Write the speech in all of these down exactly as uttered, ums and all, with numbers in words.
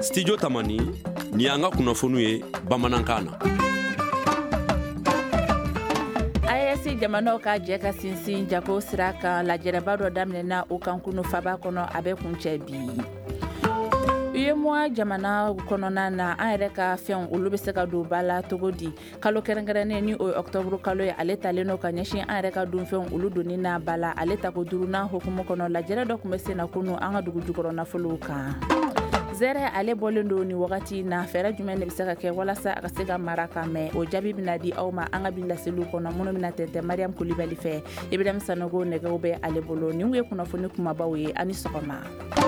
Studio Tamani ni an ka kunnafoniw ye bamanankan na. A E S jamanaw ka jɛ ka sinsin jago sira kan lajɛrɛba dɔ daminɛna o kan kunu faba kɔnɔ a bɛ kuncɛ bi. U ye mois jamana kɔnɔna na an yɛrɛ ka fɛnw olu bɛ se ka don ba la togo di. Kalo kɛrɛnkɛrɛnnen ni o ye octobre kalo ye ale talen no ka ɲɛsin an yɛrɛ ka dunfɛnw olu donni na ba la ale tako duurunan hukumu kɔnɔ lajɛrɛ dɔ kun bɛ sen na kunu an ka dugu jukɔrɔ nafolow kan. Zɛrɛ ale bɔlen don ni wagati na fɛɛrɛ jumɛn de bɛ se ka kɛ walasa a ka se ka mara ka mɛn o jaabi bɛna di aw ma an ka bi laseliw kɔnɔ minnu bɛna tɛntɛn Mariam Kulibali fɛ Ibrahim Sanogo nɛgɛw bɛ ale bolo nin ye kunnafoni kumabaw ye ani sɔgɔma.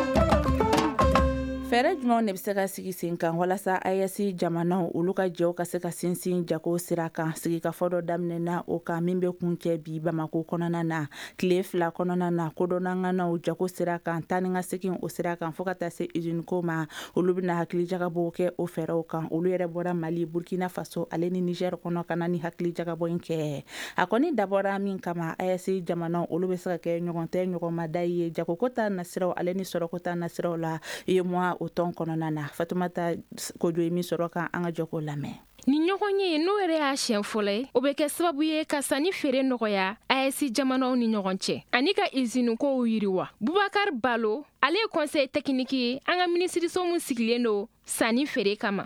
Fɛɛrɛ jumɛn de bɛ se ka sigi sen kan walasa A E S jamanaw olu ka jɛw ka se ka sinsin jago sira kan sigikafɔ dɔ daminɛna o kan min bɛ kuncɛ bi Bamako kɔnɔna na tile fila kɔnɔna na kodɔnnanganaw jago sira kan taa ni ka segin o sira kan fo ka taa se usine ko ma olu bɛna hakilijagabɔ kɛ o fɛɛrɛw kan olu yɛrɛ bɔra Mali Burkina Faso ale ni Niger kɔnɔ ka na ni hakilijagabɔ in kɛ a kɔni dabɔra min kama A E S jamanaw olu bɛ se ka kɛ ɲɔgɔn tɛ ɲɔgɔn ma da ye jagoko ta nasiraw ale ni sɔrɔko ta nasiraw la ye mois o tɔn kɔnɔna na Fatumata Kojo ye min sɔrɔ kan an ka jɔko lamɛn. Ni ɲɔgɔn ye n'o yɛrɛ y'a siɲɛ fɔlɔ ye o bɛ kɛ sababu ye ka sanni feere nɔgɔya A E S jamanaw ni ɲɔgɔn cɛ ani ka usine kow yiriwa. Bubakar Balo ale ye conseil technique ye an ka minisiriso mun sigilen don sanni feere kama.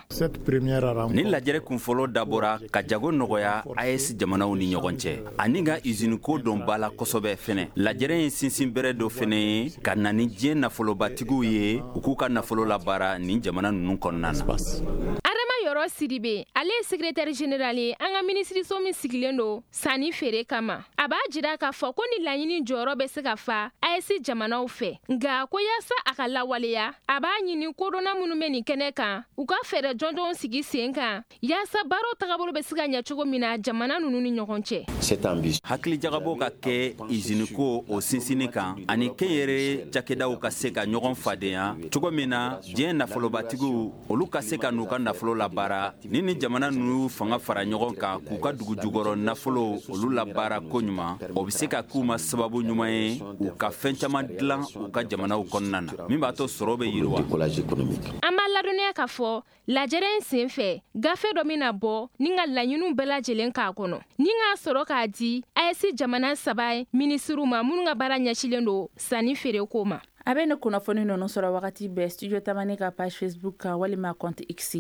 Ni lajɛrɛ kunfɔlɔ dabɔra ka jago nɔgɔya A E S jamanaw ni ɲɔgɔn cɛ ani ka usine ko dɔn bala kosɛbɛ fɛnɛ. Lajɛrɛ ye sinsin bɛrɛ dɔ fɛnɛ ye ka na ni diɲɛ nafolobatigiw ye u k'u ka nafolo labaara nin jamana ninnu kɔnɔna na. Yɔrɔ Sidibe ale ye secrétaire général ye an ka minisiriso min sigilen don sanni feere kama a b'a jira k'a fɔ ko ni laɲini jɔyɔrɔ bɛ se ka fa A E S jamanaw fɛ nka ko yaasa a ka lawaleya a b'a ɲini kodɔnna minnu bɛ nin kɛnɛ kan u ka fɛɛrɛ jɔnjɔnw sigi sen kan yaasa baaraw tagabolo bɛ se ka ɲɛ cogo min na jamana ninnu ni ɲɔgɔn cɛ. Hakilijagabɔ ka kɛ usine ko o sinsinni kan ani kɛnyɛrɛ cakɛdaw ka se ka ɲɔgɔn fadenya cogo min na diɲɛ nafolobatigiw olu ka se ka n'u ka nafolo la baara ni ni jamana ninnu fanga fara ɲɔgɔn kan k'u ka dugu jukɔrɔ nafolo olu la baara ko ɲuman o bɛ se ka k'u ma sababu ɲuman ye u ka fɛn caman dilan u ka jamanaw kɔnɔna na min b'a to sɔrɔ bɛ yiriwa. An b'a ladɔnniya k'a fɔ lajɛrɛ in sen fɛ gafe dɔ bɛna bɔ ni ka laɲiniw bɛɛ lajɛlen k'a kɔnɔ ni k'a sɔrɔ k'a di A E S jamana saba minisiriw ma minnu ka baara ɲɛsilen don sanni feere ko ma. A bɛ ne kunnafoni ninnu sɔrɔ wagati bɛɛ Studio Tamani ka page Facebook kan walima compte X.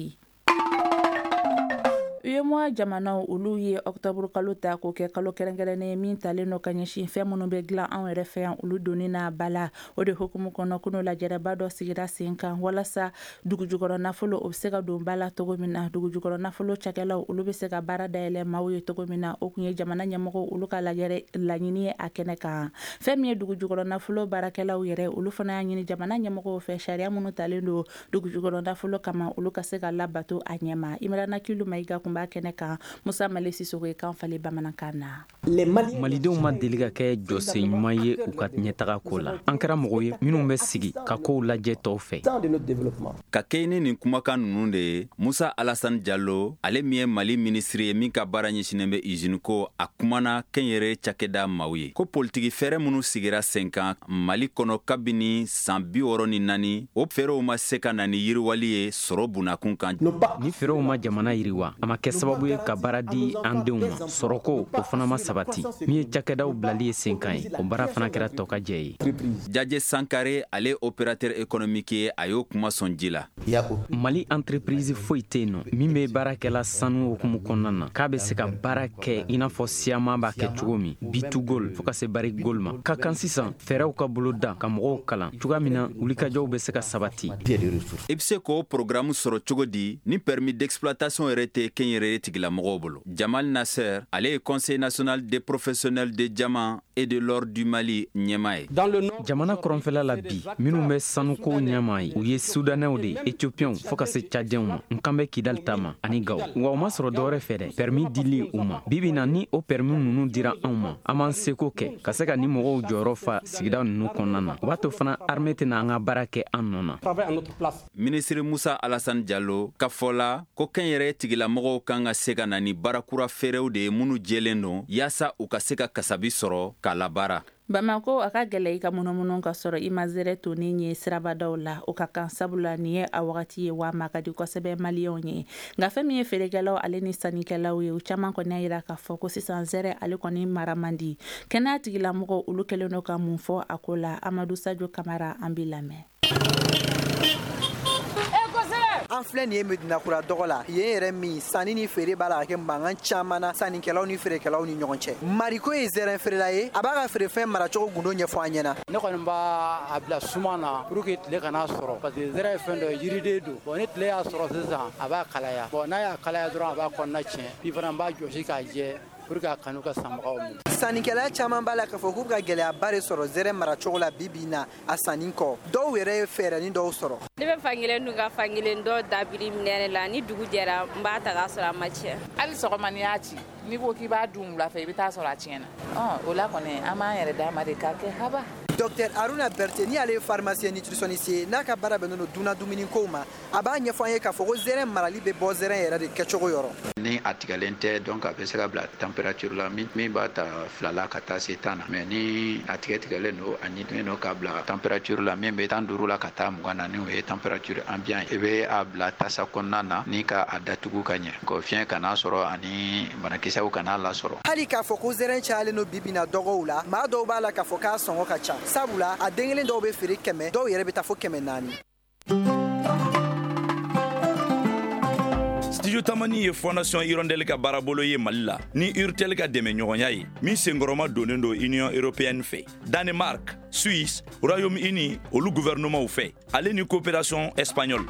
U ye mois jamanaw olu ye octobre kalo ta k'o kɛ kalo kɛrɛnkɛrɛnnen ye min talen no ka ɲɛsin fɛn minnu bɛ dilan anw yɛrɛ fɛ yan olu donni na bala o de hukumu kɔnɔ kunu lajɛrɛba dɔ sigira sen kan walasa dugujukɔrɔ nafolo o bɛ se ka don bala togo min na dugujukɔrɔ nafolo cakɛlaw olu bɛ se ka baara dayɛlɛ maaw ye togo min na o kun ye jamana ɲɛmɔgɔ olu ka lajɛrɛ laɲini ye a kɛnɛ kan fɛn min ye dugujukɔrɔ nafolo baarakɛlaw yɛrɛ olu fana y'a ɲini jamana ɲɛmɔgɔw fɛ sariya minnu talen don dugujukɔrɔ nafolo kama olu ka se ka labato a ɲɛma Imrana Kilu Mayiga kun b'a kɛnɛ kan Musa Male Sisoko ye kan falen bamanankan na. Malidenw ma deli ka kɛ jɔsen ɲuman ye u ka ɲɛtaga ko la an kɛra mɔgɔw ye minnu bɛ sigi ka kow lajɛ tɔw fɛ. Ka kɛ ni nin kumakan ninnu de ye Musa Alassane Diallo ale min ye Mali minisiri ye min ka baara ɲɛsinnen bɛ usine ko a kumana kɛnyɛrɛ cakɛda maaw ye ko politiki fɛɛrɛ minnu sigira sen kan Mali kɔnɔ kabini san bi wɔɔrɔ ni naani o fɛɛrɛw ma se ka na ni yiriwali ye sɔrɔ bunakun kan. Ni fɛɛrɛw ma jamana yiriwa a ma kɛ sababu ye ka baara di an denw ma sɔrɔko o fana ma sabati min ye cakɛdaw bilali ye sen kan ye o baara fana kɛra tɔ ka jɛ ye. Jaje Sankare ale opérateur économique ye a y'o kuma sɔn ji la. Mali entreprise foyi tɛ yen nɔ min bɛ baarakɛla sanu hukumu kɔnɔna na k'a bɛ se ka baara kɛ i n'a fɔ Siama b'a kɛ cogo min B two Gold fo ka se Barrick Gold ma ka kan sisan fɛɛrɛw ka bolo da ka mɔgɔw kalan cogoya min na wulikajɔw bɛ se ka sabati. I bɛ se k'o programme sɔrɔ cogo di ni permis d'exploitation yɛrɛ tɛ kɛnyɛrɛye tigilamɔgɔw bolo. Jamal Nasser ale ye conseil national des professionnels de diamant et de l'or du Mali ɲɛma ye. Jamana kɔrɔnfɛla la bi minnu bɛ sanuko ɲɛma ye u ye Sudanɛw de Éthiopiens fo ka se Tchadiens ma n kan bɛ Kidal ta ma ani Gawo wa u ma sɔrɔ dɔwɛrɛ fɛ dɛ permis dili u ma bibi na ni o permis ninnu dira anw ma an b'an seko kɛ ka se ka ni mɔgɔw jɔyɔrɔ fa sigida ninnu kɔnɔna na o b'a to fana armée tɛna an ka baara kɛ an nɔ na. Ministre Musa Alassane Diallo ka fɔ la ko kɛnyɛrɛye tigilamɔgɔw karamɔgɔw kan ka se ka na ni baarakura feerew de ye minnu jɛlen don yaasa u ka se ka kasabi sɔrɔ k'a labaara. Bamako a ka gɛlɛ i ka munumunu ka sɔrɔ i ma zɛrɛ to ni ye sirabadaw la o ka kan sabula ni ye a wagati ye wa ma ka di kosɛbɛ maliyɛnw ye nka fɛn min ye feerekɛlaw ale ni sannikɛlaw ye u caman kɔni y'a yira k'a fɔ ko sisan zɛrɛ ale kɔni mara man di kɛnɛya tigilamɔgɔw olu kɛlen do ka mun fɔ a ko la Amadu Sajo Kamara an b'i lamɛn. An filɛ nin ye Medina kura dɔgɔ la yen yɛrɛ min sanni ni feere b'a la ka kɛ mankan caman na sannikɛlaw ni feerekɛlaw ni ɲɔgɔn cɛ. Mariko ye zɛrɛn feerela ye a b'a ka feerefɛn maracogo gundo ɲɛfɔ an ɲɛna. Ne kɔni b'a a bila suma na pour que tile kana sɔrɔ parce que zɛrɛn ye fɛn dɔ ye yiriden don bon ni tile y'a sɔrɔ sisan a b'a kalaya bon n'a y'a kalaya dɔrɔn a b'a kɔnɔna tiɲɛ puis fana b'a jɔsi k'a jɛ pour que a kanu ka sanbagaw minɛ. Sannikɛla caman b'a la k'a fɔ k'u bɛ ka gɛlɛyaba de sɔrɔ zɛrɛn maracogo la bi bi na a sanni kɔ dɔw yɛrɛ ye fɛɛrɛnin dɔw sɔrɔ. Ne bɛ fankelen dun ka fankelen dɔ dabiri minɛ la ni dugu jɛra n b'a ta k'a sɔrɔ a ma tiɲɛ. Hali sɔgɔma n'i y'a ci n'i ko k'i b'a dun wula fɛ i bɛ taa sɔrɔ a tiɲɛna o la kɔni an b'an yɛrɛ d'a ma de k'a kɛ haba. Docteur Aruna Berté ni ale ye pharmacien nutritionniste ye n'a ka baara bɛnnen don dunna dumuni kow ma a b'a ɲɛfɔ an ye k'a fɔ ko zɛrɛn marali bɛ bɔ zɛrɛn yɛrɛ de kɛcogo yɔrɔ. Ni a tigɛlen tɛ donc a bɛ se ka bila température la min b'a ta fila la ka taa se tan na mais ni a tigɛ tigɛlen don a ɲinilen don k'a bila température la min bɛ tan duuru la ka taa mugan na ni o ye température ambiant i bɛ a bila tasa kɔnɔna na ni ka a datugu ka ɲɛ ko fiɲɛ kana sɔrɔ ani banakisɛw kana lasɔrɔ. Hali k'a fɔ ko zɛrɛn cayalen don bi bi na dɔgɔw la maa dɔw b'a la k'a fɔ k'a sɔngɔ ka ca sabula a den kelen dɔw bɛ feere kɛmɛ dɔw yɛrɛ bɛ taa fo kɛmɛ naani. Studio Tamani ye Fondation Hirondelle ka baarabolo ye Mali la ni Urtel ka dɛmɛ ɲɔgɔnya ye min senkɔrɔma donnen do Union Européenne fɛ Danemark, Suisse, Royaume-Uni olu gouvernement fɛ ale ni coopération espagnole.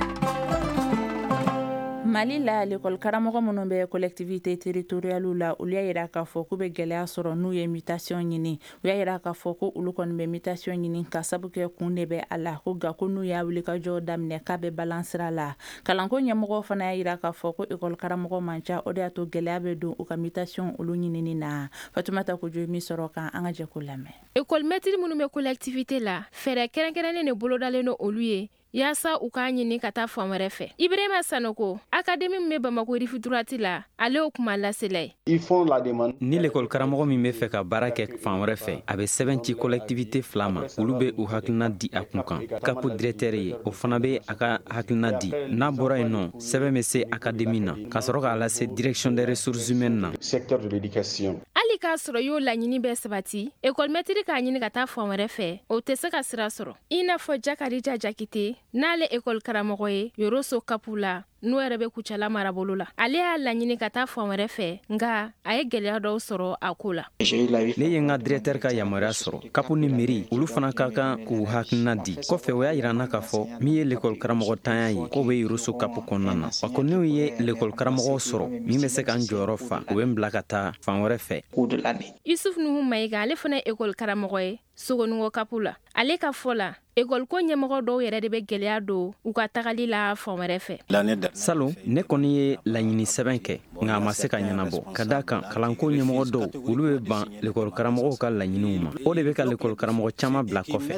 Mali la l'école karamɔgɔ minnu bɛ collectivité territoriale la olu y'a yira k'a fɔ k'u bɛ gɛlɛya sɔrɔ n'u ye mutation ɲini u y'a yira k'a fɔ ko olu kɔni bɛ mutation ɲini ka sabu kɛ kun de bɛ a la ko nka ko n'u y'a wuli ka jɔ daminɛ k'a bɛ balansira la kalanko ɲɛmɔgɔ fana y'a yira k'a fɔ ko école karamɔgɔ man ca o de y'a to gɛlɛya bɛ don u ka mutation olu ɲinini na Fatumata Kojo mi sɔrɔ kan an ka jɛ ko lamɛn. École maître minnu bɛ collectivité la fɛɛrɛ kɛrɛnkɛrɛnnen de bolodalen do olu ye yaasa u k'a ɲini ka taa fan wɛrɛ fɛ. Ibrahima Sanoko académie min bɛ Bamako Rifiturati la ale y'o kuma lasela ye. Ni l'école karamɔgɔ min bɛ fɛ ka baara kɛ fan wɛrɛ fɛ a bɛ sɛbɛn ci collectivité fila ma olu bɛ u hakilina di a kun kan capo directeur ye o fana bɛ a ka hakilina di n'a bɔra yen nɔ sɛbɛn bɛ se académie na ka sɔrɔ k'a lase direction des ressources humaines na. Secteur de l'éducation. Hali k'a sɔrɔ y'o laɲini bɛɛ sabati école maître k'a ɲini ka taa fan wɛrɛ fɛ o tɛ se ka sira sɔrɔ i n'a fɔ Jakarija Jakite n'ale école karamɔgɔ ye Yoroso Kapu la n'o yɛrɛ bɛ Kucala marabolo la ale y'a laɲini ka taa fan wɛrɛ fɛ nka a ye gɛlɛya dɔw sɔrɔ a ko la. Ne ye n ka directeur ka yamaruya sɔrɔ Kapu ni mairie olu fana ka kan k'u hakilina di kɔfɛ o y'a yira n na k'a fɔ min ye l'école karamɔgɔ tanya ye k'o bɛ Yoroso Kapu kɔnɔna na wa ko n'u ye l'école karamɔgɔw sɔrɔ min bɛ se k'an jɔyɔrɔ fa u bɛ n bila ka taa fan wɛrɛ fɛ. Yusuf Nuhu Mayiga ale fana ye école karamɔgɔ ye Sogoningo Kapu la ale ka fɔ la école ko ɲɛmɔgɔ dɔw yɛrɛ de bɛ gɛlɛya don u ka tagali la fan wɛrɛ fɛ. Salon ne kɔni ye laɲini sɛbɛn kɛ nka a ma se ka ɲɛnabɔ ka d'a kan kalanko ɲɛmɔgɔ dɔw olu bɛ ban l'école karamɔgɔw ka laɲiniw ma o de bɛ ka l'école karamɔgɔ caman bila kɔfɛ.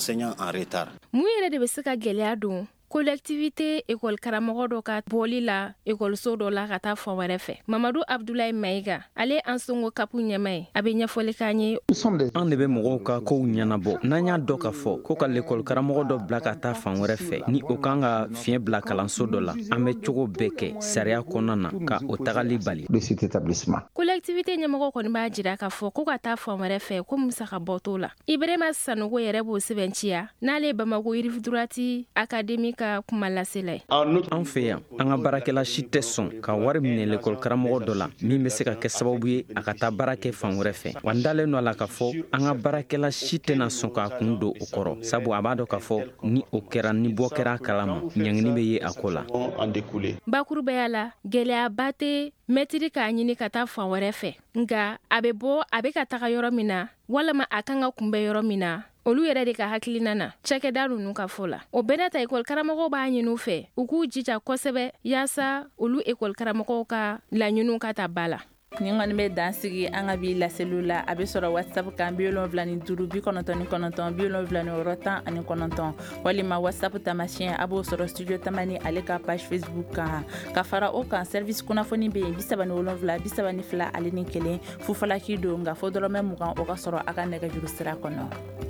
Mun yɛrɛ de bɛ se ka gɛlɛya don collectivité école karamɔgɔ dɔ ka bɔli la écoleso dɔ la ka taa fan wɛrɛ fɛ. Mamadu Abdoulaye Mayiga ale an songo Kapu ɲɛma ye a bɛ ɲɛfɔli k'an ye. An de bɛ mɔgɔw ka kow ɲɛnabɔ n'an y'a dɔn k'a fɔ ko ka l'école karamɔgɔ dɔ bila ka taa fan wɛrɛ fɛ ni o kan ka fiɲɛ bila kalanso dɔ la an bɛ cogo bɛɛ kɛ sariya kɔnɔna na ka o tagali bali. Collectivité ɲɛmɔgɔ kɔni b'a jira k'a fɔ ko ka taa fan wɛrɛ fɛ ko musaka bɔ t'o la. Ibrahima Sanogo yɛrɛ b'o sɛbɛnciya n'ale ye Bamako Rifiturati académique kuma lasela ye. An fɛ yan an ka baarakɛla si tɛ sɔn ka wari minɛ l'école karamɔgɔ dɔ la min bɛ se ka kɛ sababu ye a ka taa baara kɛ fan wɛrɛ fɛ wa n dalen don a la k'a fɔ an ka baarakɛla si tɛna sɔn k'a kun don o kɔrɔ sabu a b'a dɔn k'a fɔ ni o kɛra ni bɔ kɛra a kalama ɲangini bɛ ye a ko la. Bakurubaya la gɛlɛyaba tɛ maître k'a ɲini ka taa fan wɛrɛ fɛ nka a bɛ bɔ a bɛ ka taga yɔrɔ min na walama a kan ka kunbɛn yɔrɔ min na olu yɛrɛ de ka hakilina na cakɛda ninnu ka fɔ la o bɛɛ ta école karamɔgɔw b'a ɲini u fɛ u k'u jija kosɛbɛ yaasa olu école karamɔgɔw ka laɲiniw ka ta ba la. ni ngani be dansigi anga bi la cellula abe soro WhatsApp kan bi wolonwula ni duuru bi kɔnɔntɔn ni kɔnɔntɔn bi wolonwula ni wɔɔrɔ tan ani kɔnɔntɔn walima WhatsApp tamasiyɛn a b'o sɔrɔ studio tamani ale ka page Facebook kan ka fara o kan service kunnafoni be yen bi saba ni wolonwula bi saba ni fila ale ni kelen fufalaki don nka fo dɔrɔmɛ mugan o ka sɔrɔ a ka nɛgɛjuru sira kɔnɔ.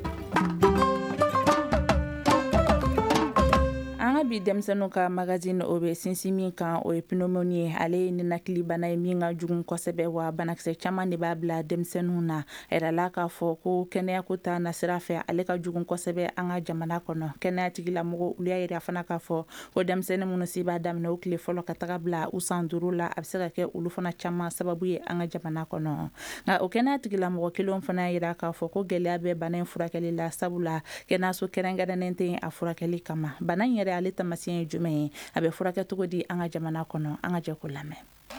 Anga bi denmisɛnninw ka magazine o be sinsin min kan o ye pneumonie ye ale ye ninakili bana ye min ka jugun kosɛbɛ wa banakisɛ caman de b'a bila denmisɛnninw na ɛrɛla k'a fɔ ko kɛnɛyako ta nasira fɛ ale ka jugun kosɛbɛ an ka jamana kɔnɔ kɛnɛya tigilamɔgɔw olu y'a yira fana k'a fɔ ko denmisɛnnin minnu si b'a daminɛ o tile fɔlɔ ka taga bila u san duuru la a bɛ se ka kɛ olu fana caman sababu ye an ka jamana kɔnɔ nka o kɛnɛya tigilamɔgɔ kelenw fana y'a yira k'a fɔ ko gɛlɛya bɛ bana in furakɛli la sabula kɛnɛyaso kɛrɛnkɛrɛnnen tɛ a furakɛli kama bana in yɛrɛ ale tamasiyɛn ye jumɛn ye a bɛ furakɛ cogo di an ka jamana kɔnɔ an ka jɛ ko lamɛn.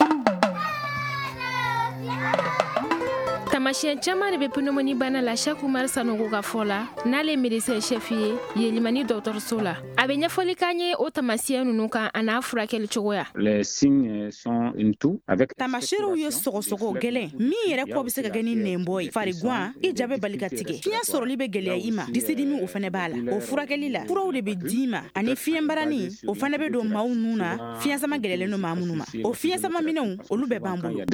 Tamasiyɛn caman de bɛ pneumonie bana la Cheikh Umar Sanogo ka fɔ la n'ale médecin chef ye Yelimani dɔgɔtɔrɔso la a bɛ ɲɛfɔli k'an ye o tamasiyɛn ninnu kan a n'a furakɛli cogoya. Les signes sont une toux avec tamasiyɛnw ye sɔgɔsɔgɔ gɛlɛn min yɛrɛ kɔ bɛ se ka kɛ ni nɛnbɔ ye fariguwan i ja bɛ bali ka tigɛ fiɲɛ sɔrɔli bɛ gɛlɛya i ma disidimi o fana b'a la o furakɛli la furaw de bɛ d'i ma ani fiɲɛbarani o fana bɛ don maaw nun na fiɲɛ sama gɛlɛlen don maa minnu ma o fiɲɛ sama minɛnw olu bɛɛ b'an bolo.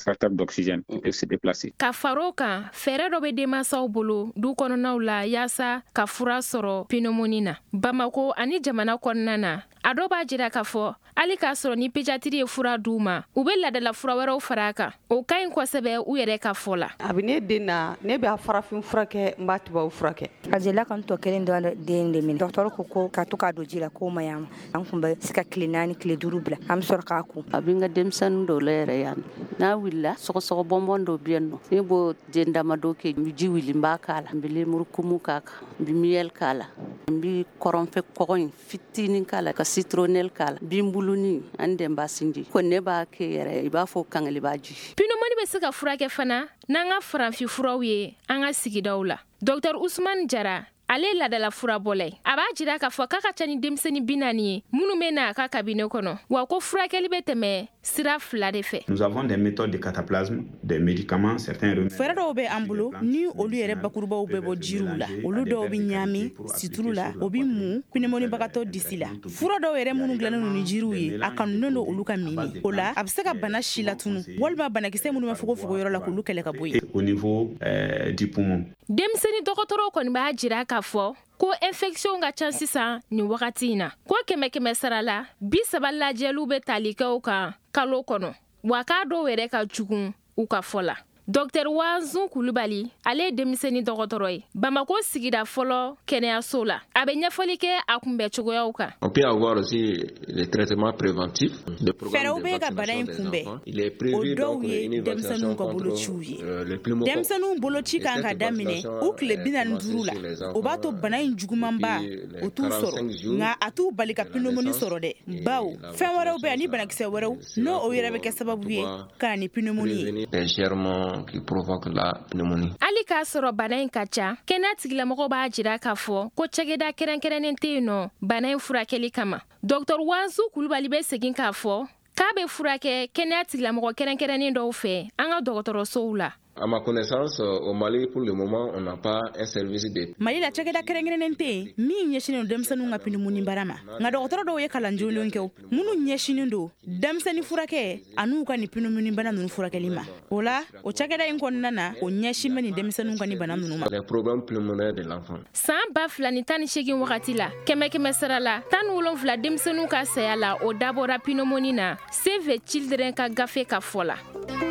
Ka faro kan fɛɛrɛ dɔ bɛ denmansaw bolo du kɔnɔnaw la yaasa ka fura sɔrɔ pneumonie na Bamako ani jamana kɔnɔna na a dɔw b'a jira k'a fɔ hali k'a sɔrɔ ni pédiatrie ye fura d'u ma u bɛ ladala fura wɛrɛw fara a kan o ka ɲi kosɛbɛ u yɛrɛ ka fɔ la. A bɛ ne den na ne bɛ farafin furakɛ n b'a tubabu furakɛ. A jelila ka n tɔ kelen dɔ den de minɛ dɔgɔtɔrɔ ko ko ka to k'a don ji la k'o ma ɲi a ma an tun bɛ se ka tile naani tile duuru bila an bɛ sɔrɔ k'a ko. A bɛ n ka denmisɛnnin dɔw la yɛrɛ yan n'a wulila sɔgɔsɔgɔ bɔnbɔn dɔ bɛ yen nɔ ne b'o den dama dɔ kɛ n bɛ ji wuli n b'a k'a la n bɛ lemurukumu k'a kan n bɛ miyɛli k'a la n bɛ kɔrɔnfɛ kɔgɔ in fitinin k'a la ka citronelle k'a la binbuluni ani dɛnba sinji ko ne b'a kɛ yɛrɛ i b'a fɔ kankali b'a ji. Pneumonie bɛ se ka furakɛ fana n'an ka farafin furaw ye an ka sigidaw la. Docteur Ousmane Jara ale ye ladala furabɔla ye a b'a jira k'a fɔ k'a ka ca ni denmisɛnnin bi naani ye minnu bɛ na a ka kabine kɔnɔ wa ko furakɛli bɛ tɛmɛ sira fila de fɛ. Nous avons des méthodes de cataplasme, des médicaments, certains remèdes. Fɛɛrɛ dɔw bɛ an bolo ni olu yɛrɛ bakurubaw bɛ bɔ jiriw la olu dɔw bɛ ɲaami situlu la o bɛ mun pneumonibagatɔ disi la fura dɔw yɛrɛ minnu dilannen don ni jiriw ye a kanunen don olu ka mini o la a bɛ se ka bana si latunu walima banakisɛ minnu bɛ fogofogo yɔrɔ la k'olu kɛlɛ ka bɔ yen. Au niveau euh, du poumon. Denmisɛnnin dɔgɔtɔrɔw kɔni b'a jira k'a fɔ ko infection ka ca sisan nin wagati in na ko kɛmɛ kɛmɛ sara la bi saba lajɛliw bɛ tali kɛ u kan kalo kɔnɔ wa k'a dɔw yɛrɛ ka jugun u ka fɔ la. Docteur Wanzun Kulubali ale ye denmisɛnnin dɔgɔtɔrɔ ye Bamako sigida fɔlɔ kɛnɛyaso la a bɛ ɲɛfɔli kɛ a kunbɛ cogoyaw kan. On peut avoir aussi les traitements préventifs. Fɛɛrɛw bɛ ka bana in kunbɛn o dɔw ye denmisɛnninw ka bolociw ye denmisɛnninw boloci kan ka daminɛ u tile bi naani ni duuru la o b'a to bana in jugumanba o t'u sɔrɔ nka a t'u bali ka pneumonie sɔrɔ dɛ bawo fɛn wɛrɛw bɛ ani banakisɛ wɛrɛw n'o o yɛrɛ bɛ kɛ sababu ye ka na ni pneumonie ye. Qui provoque la pneumonie. Ali k'a sɔrɔ bana in ka ca kɛnɛya tigilamɔgɔw b'a jira k'a fɔ ko cɛkɛda kɛrɛnkɛrɛnnen tɛ yen nɔ bana in furakɛli kama. Docteur Wanzu Kulubali bɛ segin k'a fɔ k'a bɛ furakɛ kɛnɛya tigilamɔgɔ kɛrɛnkɛrɛnnen dɔw fɛ an ka dɔgɔtɔrɔsow la. À ma connaissance, au Mali, pour le moment, on n'a pas un service de... Mali la cɛkɛda kɛrɛnkɛrɛnnen tɛ yen min ɲɛsinnen don denmisɛnninw ka pneumonie bara ma nka dɔgɔtɔrɔ dɔw ye kalan jolenw kɛ minnu ɲɛsinnen don denmisɛnnin furakɛ an'u ka ni pneumonie bana ninnu furakɛli ma o la o cɛkɛda in kɔnɔna na o ɲɛsin bɛ ni denmisɛnninw ka ni bana ninnu ma. Les problèmes pulmonaires de l'enfant. San ba fila ni tan ni seegin wagati la kɛmɛ kɛmɛ sara la tan ni wolonwula denmisɛnninw ka saya la o dabɔra pneumonie na Save the Children ka gafe ka fɔ la.